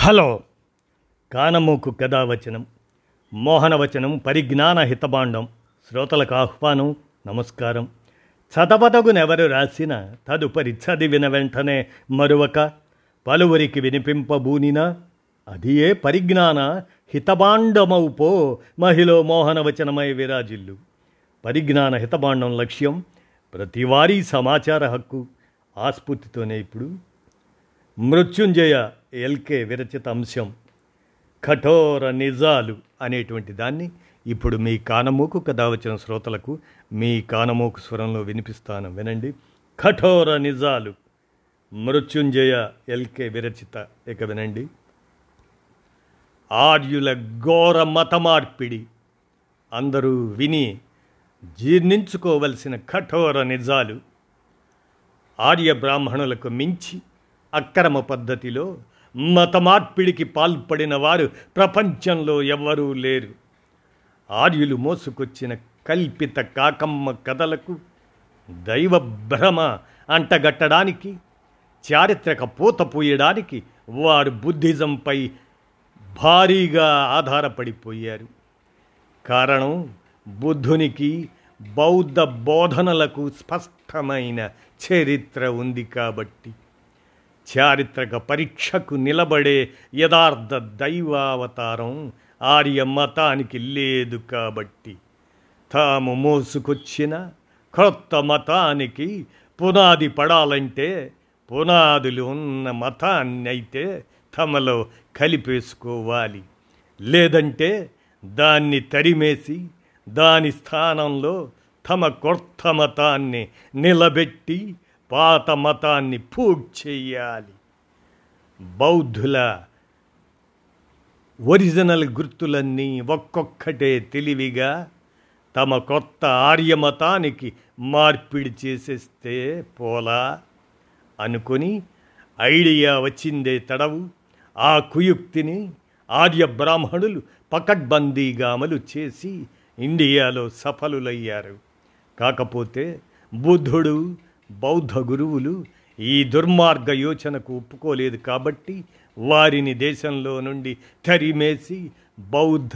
Hello. కానమూకు కథావచనం, మోహనవచనం, పరిజ్ఞాన హితభాండం. శ్రోతలకు ఆహ్వానం, నమస్కారం. చదవదగునెవరు రాసిన తదుపరి చదివిన వెంటనే మరువక పలువురికి వినిపింపబూనినా అది ఏ పరిజ్ఞాన హితభాండమౌపో మహిళ మోహనవచనమై విరాజిల్లు. పరిజ్ఞాన హితభాండం లక్ష్యం ప్రతివారీ సమాచార హక్కు. ఆస్ఫూర్తితోనే ఇప్పుడు మృత్యుంజయ ఎల్కే విరచిత అంశం కఠోర నిజాలు అనేటువంటి దాన్ని ఇప్పుడు మీ కానమూకు కథావచన శ్రోతలకు మీ కానమూకు స్వరంలో వినిపిస్తాను, వినండి. కఠోర నిజాలు, మృత్యుంజయ ఎల్కే విరచిత. ఇక వినండి. ఆర్యుల ఘోర మతమార్పిడి. అందరూ విని జీర్ణించుకోవలసిన కఠోర నిజాలు. ఆర్య బ్రాహ్మణులకు మించి అక్రమ పద్ధతిలో మతమార్పిడికి పాల్పడిన వారు ప్రపంచంలో ఎవ్వరూ లేరు. ఆర్యులు మోసుకొచ్చిన కల్పిత కాకమ్మ కథలకు దైవ భ్రమ అంటగట్టడానికి, చారిత్రక పూత పూయడానికి వారు బుద్ధిజంపై భారీగా ఆధారపడిపోయారు. కారణం, బుద్ధునికి బౌద్ధ బోధనలకు స్పష్టమైన చరిత్ర ఉంది కాబట్టి. చారిత్రక పరీక్షకు నిలబడే యథార్థ దైవావతారం ఆర్య మతానికి లేదు కాబట్టి. తాము మోసుకొచ్చిన క్రొత్త మతానికి పునాది పడాలంటే పునాదులు ఉన్న మతాన్ని అయితే తమలో కలిపేసుకోవాలి. లేదంటే దాన్ని తరిమేసి దాని స్థానంలో తమ కొత్త మతాన్ని నిలబెట్టి పాత మతాన్ని పూడ్చేయాలి. బౌద్ధుల ఒరిజినల్ గుర్తులన్నీ ఒక్కొక్కటే తెలివిగా తమ కొత్త ఆర్యమతానికి మార్పిడి చేసేస్తే పోలా అనుకొని ఐడియా వచ్చిందే తడవు. ఆ కుయుక్తిని ఆర్య బ్రాహ్మణులు పకడ్బందీగా అమలు చేసి ఇండియాలో సఫలులయ్యారు. కాకపోతే బుద్ధుడు, బౌద్ధ గురువులు ఈ దుర్మార్గ యోచనకు ఒప్పుకోలేదు కాబట్టి వారిని దేశంలో నుండి తరిమేసి బౌద్ధ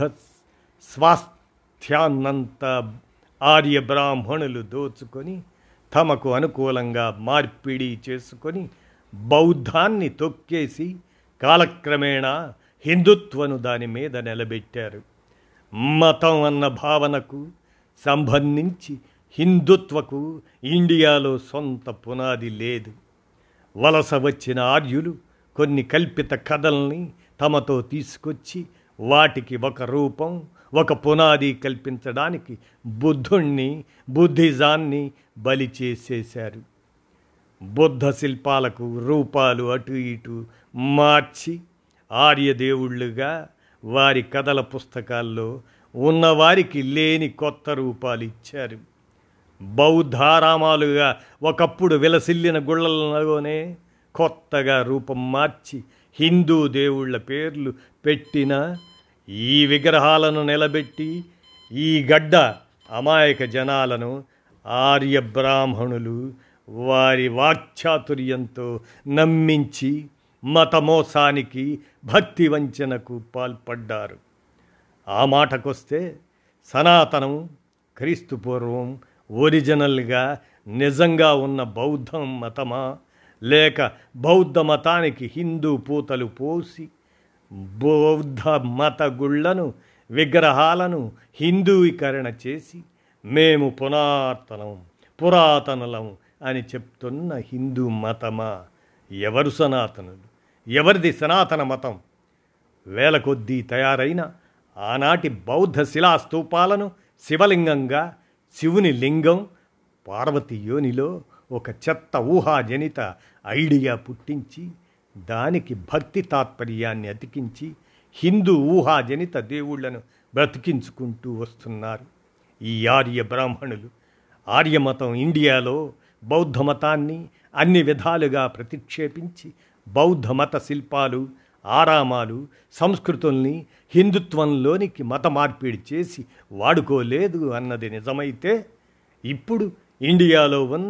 స్వాస్థ్యాన్నంతా ఆర్య బ్రాహ్మణులు దోచుకొని తమకు అనుకూలంగా మార్పిడి చేసుకొని బౌద్ధాన్ని తొక్కేసి కాలక్రమేణా హిందుత్వను దాని మీద నిలబెట్టారు. మతం అన్న భావనకు సంబంధించి హిందుత్వకు ఇండియాలో సొంత పునాది లేదు. వలస వచ్చిన ఆర్యులు కొన్ని కల్పిత కథల్ని తమతో తీసుకొచ్చి వాటికి ఒక రూపం, ఒక పునాది కల్పించడానికి బుద్ధుణ్ణి, బుద్ధిజాన్ని బలి చేసేశారు. బుద్ధ శిల్పాలకు రూపాలు అటు ఇటు మార్చి ఆర్యదేవుళ్ళుగా వారి కథల పుస్తకాల్లో ఉన్నవారికి లేని కొత్త రూపాలు ఇచ్చారు. బౌద్ధారామాలుగా ఒకప్పుడు విలసిల్లిన గుళ్ళలోనే కొత్తగా రూపం మార్చి హిందూ దేవుళ్ళ పేర్లు పెట్టిన ఈ విగ్రహాలను నిలబెట్టి ఈ గడ్డ అమాయక జనాలను ఆర్య బ్రాహ్మణులు వారి వాక్చాతుర్యంతో నమ్మించి మతమోసానికి, భక్తి వంచనకు పాల్పడ్డారు. ఆ మాటకొస్తే సనాతనం క్రీస్తు పూర్వం ఒరిజినల్గా నిజంగా ఉన్న బౌద్ధ మతమా, లేక బౌద్ధ మతానికి హిందూ పూతలు పోసి బౌద్ధ మత గుళ్లను, విగ్రహాలను హిందూీకరణ చేసి మేము పురాతనులం అని చెప్తున్న హిందూ మతమా? ఎవరు సనాతనులు? ఎవరిది సనాతన మతం? వేల కొద్దీ తయారైన ఆనాటి బౌద్ధ శిలాస్తూపాలను శివలింగంగా, శివుని లింగం పార్వతి యోనిలో ఒక చెత్త ఊహాజనిత ఐడియా పుట్టించి దానికి భక్తి తాత్పర్యాన్ని అతికించి హిందూ ఊహాజనిత దేవుళ్లను బ్రతికించుకుంటూ వస్తున్నారు ఈ ఆర్య బ్రాహ్మణులు. ఆర్యమతం ఇండియాలో బౌద్ధ మతాన్ని అన్ని విధాలుగా ప్రతిక్షేపించి బౌద్ధ మత శిల్పాలు, ఆరామాలు, సంస్కృతుల్ని హిందుత్వంలోనికి మత మార్పిడి చేసి వాడుకోలేదు అన్నది నిజమైతే ఇప్పుడు ఇండియాలో ఉన్న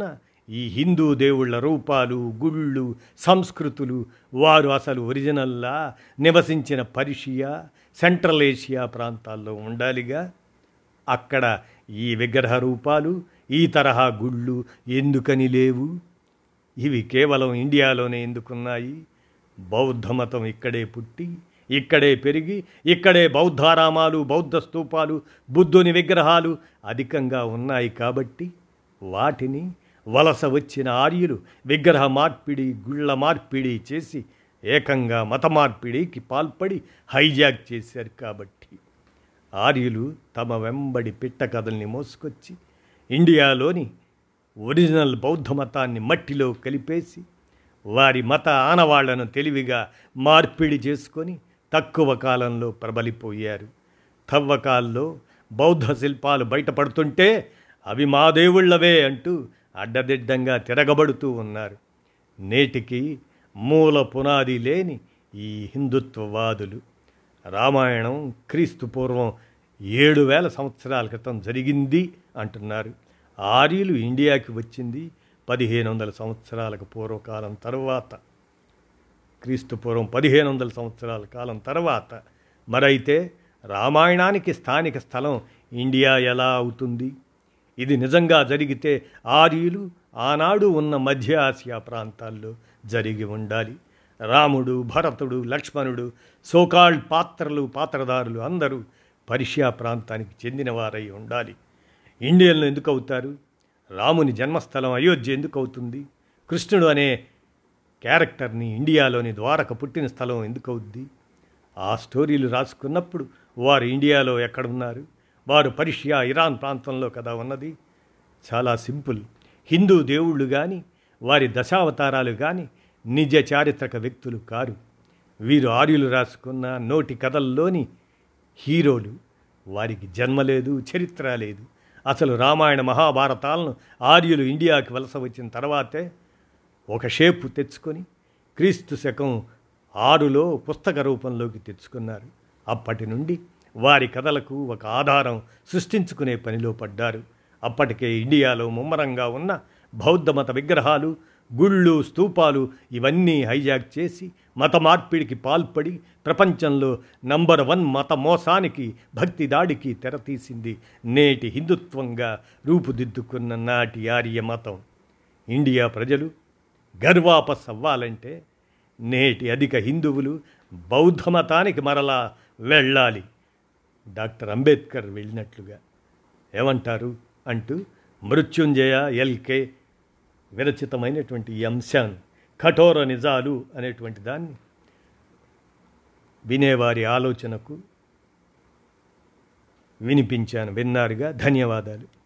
ఈ హిందూ దేవుళ్ళ రూపాలు, గుళ్ళు, సంస్కృతులు వారు అసలు ఒరిజినల్లా నివసించిన పర్షియా, సెంట్రల్ ఏషియా ప్రాంతాల్లో ఉండాలిగా. అక్కడ ఈ విగ్రహ రూపాలు, ఈ తరహా గుళ్ళు ఎందుకని లేవు? ఇవి కేవలం ఇండియాలోనే ఎందుకున్నాయి? బౌద్ధ మతం ఇక్కడే పుట్టి, ఇక్కడే పెరిగి, ఇక్కడే బౌద్ధారామాలు, బౌద్ధ స్తూపాలు, బుద్ధుని విగ్రహాలు అధికంగా ఉన్నాయి కాబట్టి వాటిని వలస వచ్చిన ఆర్యులు విగ్రహ మార్పిడి, గుళ్ళ మార్పిడి చేసి ఏకంగా మత మార్పిడికి పాల్పడి హైజాక్ చేశారు. కాబట్టి ఆర్యులు తమ వెంబడి పిట్ట కథల్ని మోసుకొచ్చి ఇండియాలోని ఒరిజినల్ బౌద్ధ మతాన్ని మట్టిలో కలిపేసి వారి మత ఆనవాళ్లను తెలివిగా మార్పిడి చేసుకొని తక్కువ కాలంలో ప్రబలిపోయారు. తవ్వకాల్లో బౌద్ధ శిల్పాలు బయటపడుతుంటే అవి మా దేవుళ్ళవే అంటూ అడ్డదిడ్డంగా తిరగబడుతూ ఉన్నారు. నేటికి మూల పునాది లేని ఈ హిందుత్వవాదులు రామాయణం క్రీస్తు పూర్వం 7,000 సంవత్సరాల క్రితం జరిగింది అంటున్నారు. ఆర్యులు ఇండియాకి వచ్చింది 1,500 సంవత్సరాలకు పూర్వకాలం తర్వాత, క్రీస్తు పూర్వం 1,500 సంవత్సరాల కాలం తర్వాత. మరైతే రామాయణానికి స్థానిక స్థలం ఇండియా ఎలా అవుతుంది? ఇది నిజంగా జరిగితే ఆర్యులు ఆనాడు ఉన్న మధ్య ఆసియా ప్రాంతాల్లో జరిగి ఉండాలి. రాముడు, భరతుడు, లక్ష్మణుడు, సోకాల్డ్ పాత్రదారులు అందరూ పర్షియా ప్రాంతానికి చెందినవారై ఉండాలి. ఇండియన్లు ఎందుకు అవుతారు? రాముని జన్మస్థలం అయోధ్య ఎందుకు అవుతుంది? కృష్ణుడు అనే క్యారెక్టర్ని ఇండియాలోని ద్వారక పుట్టిన స్థలం ఎందుకు అవుద్ది? ఆ స్టోరీలు రాసుకున్నప్పుడు వారు ఇండియాలో ఎక్కడున్నారు? వారు పర్షియా, ఇరాన్ ప్రాంతంలో కదా ఉన్నది. చాలా సింపుల్. హిందూ దేవుళ్ళు కానీ వారి దశావతారాలు కానీ నిజ చారిత్రక వ్యక్తులు కారు. వీరు ఆర్యులు రాసుకున్న నోటి కథల్లోని హీరోలు. వారికి జన్మ లేదు, చరిత్ర లేదు. అసలు రామాయణ మహాభారతాలను ఆర్యులు ఇండియాకి వలస వచ్చిన తర్వాతే ఒక షేపు తెచ్చుకొని క్రీస్తు శకం 6లో పుస్తక రూపంలోకి తెచ్చుకున్నారు. అప్పటి నుండి వారి కథలకు ఒక ఆధారం సృష్టించుకునే పనిలో పడ్డారు. అప్పటికే ఇండియాలో ముమ్మరంగా ఉన్న బౌద్ధ మత విగ్రహాలు, గుళ్ళు, స్తూపాలు ఇవన్నీ హైజాక్ చేసి మత మార్పిడికి పాల్పడి ప్రపంచంలో నంబర్ 1 మత మోసానికి, భక్తి దాడికి తెరతీసింది నేటి హిందుత్వంగా రూపుదిద్దుకున్న నాటి ఆర్య మతం. ఇండియా ప్రజలు గర్వాపస్ అవ్వాలంటే నేటి అధిక హిందువులు బౌద్ధ మతానికి మరలా వెళ్ళాలి, డాక్టర్ అంబేద్కర్ వెళ్ళినట్లుగా. ఏమంటారు అంటూ మృత్యుంజయ ఎల్కే విరచితమైనటువంటి ఈ అంశాన్ని, కఠోర నిజాలు అనేటువంటి దాన్ని వినేవారి ఆలోచనకు వినిపించాను. విన్నారుగా. ధన్యవాదాలు.